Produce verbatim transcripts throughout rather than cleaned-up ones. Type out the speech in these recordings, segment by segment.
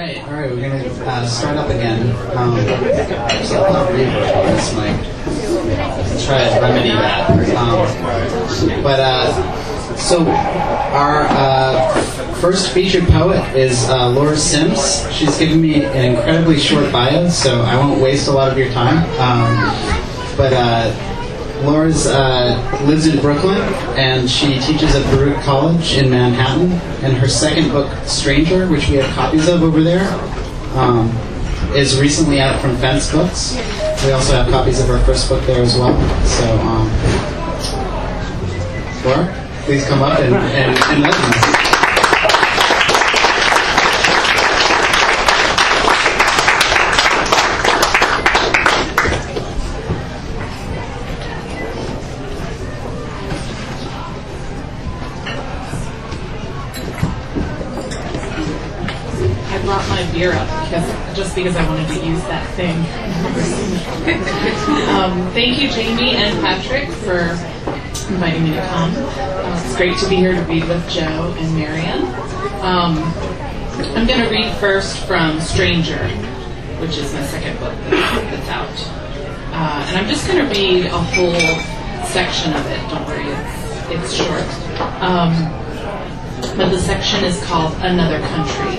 right, all right, we're going to uh, start up again. Um, there's a lot of reverb on this mic. Let's try to remedy that. Um, but, uh, so, our uh, first featured poet is uh, Laura Sims. She's given me an incredibly short bio, so I won't waste a lot of your time. Um, but, uh, Laura's uh, lives in Brooklyn, and she teaches at Baruch College in Manhattan. And her second book, Stranger, which we have copies of over there, um, is recently out from Fence Books. We also have copies of her first book there as well. So, um, Laura, please come up and, and, and let us. Beer up because just because I wanted to use that thing. um, thank you, Jamie and Patrick, for inviting me to come. Uh, it's great to be here to read with Joe and Marian. Um, I'm going to read first from Stranger, which is my second book that's out. Uh, and I'm just going to read a whole section of it. Don't worry, it's, it's short. Um, but the section is called Another Country.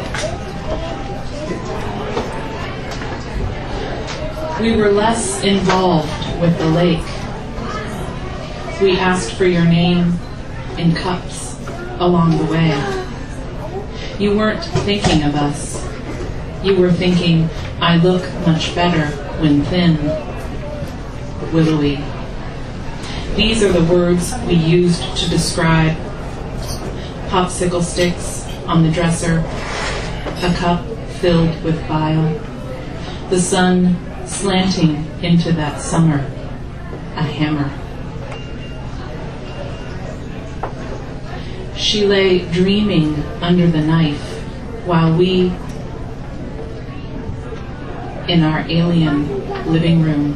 We were less involved with the lake. We asked for your name in cups along the way. You weren't thinking of us. You were thinking, I look much better when thin, willowy. These are the words we used to describe popsicle sticks on the dresser, a cup filled with bile, the sun slanting into that summer, a hammer. She lay dreaming under the knife while we, in our alien living room.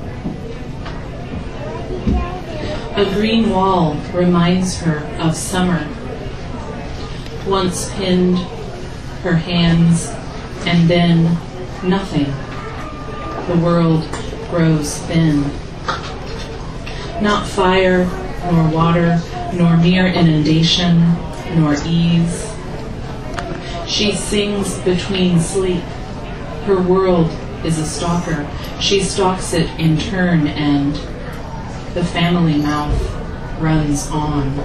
A green wall reminds her of summer, once pinned her hands and then nothing. The world grows thin. Not fire, nor water, nor mere inundation, nor ease. She sings between sleep. Her world is a stalker. She stalks it in turn, and the family mouth runs on.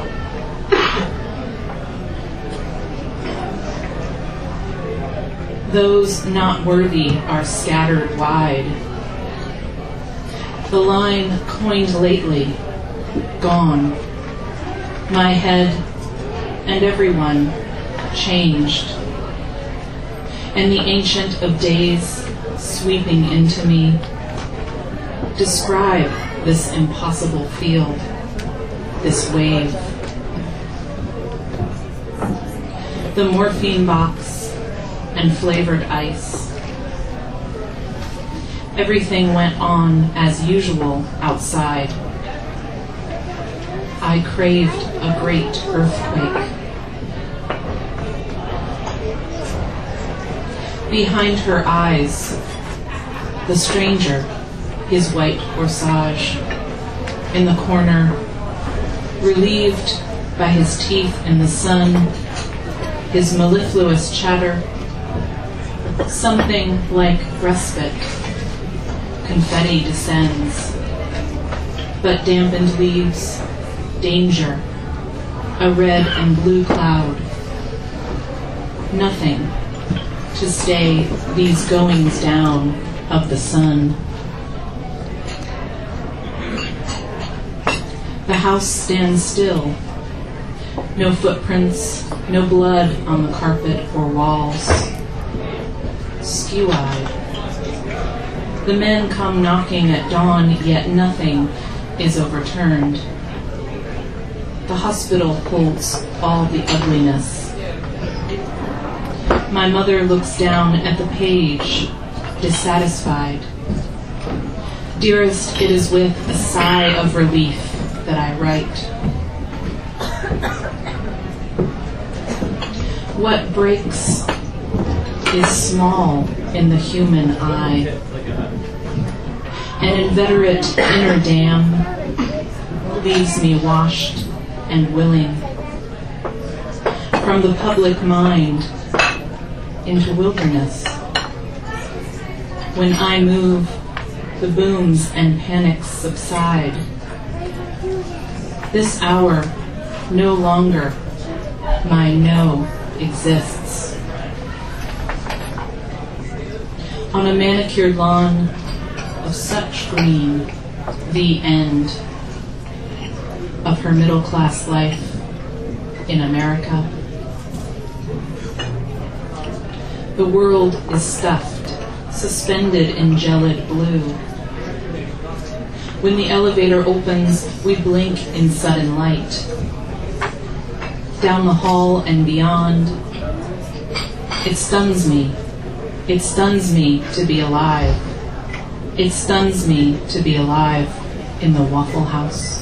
Those not worthy are scattered wide. The line coined lately, gone. My head and everyone changed. And the ancient of days sweeping into me. Describe this impossible field, this wave. The morphine box and flavored ice. Everything went on as usual outside. I craved a great earthquake. Behind her eyes, the stranger, his white corsage, in the corner, relieved by his teeth in the sun, his mellifluous chatter, something like respite. Confetti descends, but dampened leaves, danger, a red and blue cloud. Nothing to stay these goings down of the sun. The house stands still. No footprints, no blood on the carpet or walls. Skew-eyed. The men come knocking at dawn, yet nothing is overturned. The hospital holds all the ugliness. My mother looks down at the page, dissatisfied. Dearest, it is with a sigh of relief that I write. What breaks is small in the human eye. An inveterate inner dam leaves me washed and willing from the public mind into wilderness. When I move, the booms and panics subside. This hour, no longer, my no exists. On a manicured lawn of such green, the end of her middle-class life in America. The world is stuffed, suspended in gelid blue. When the elevator opens, we blink in sudden light. Down the hall and beyond, it stuns me. It stuns me to be alive. It stuns me to be alive in the Waffle House.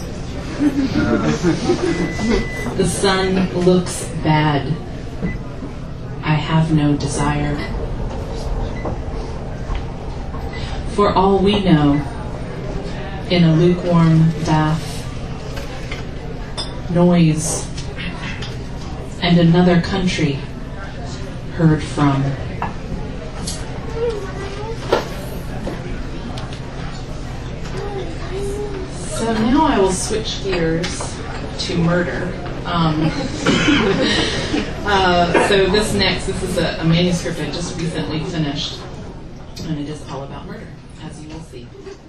The sun looks bad. I have no desire. For all we know, in a lukewarm bath, noise, and another country heard from. So now I will switch gears to murder. Um, uh, so this next, this is a, a manuscript I just recently finished, and it is all about murder, as you will see.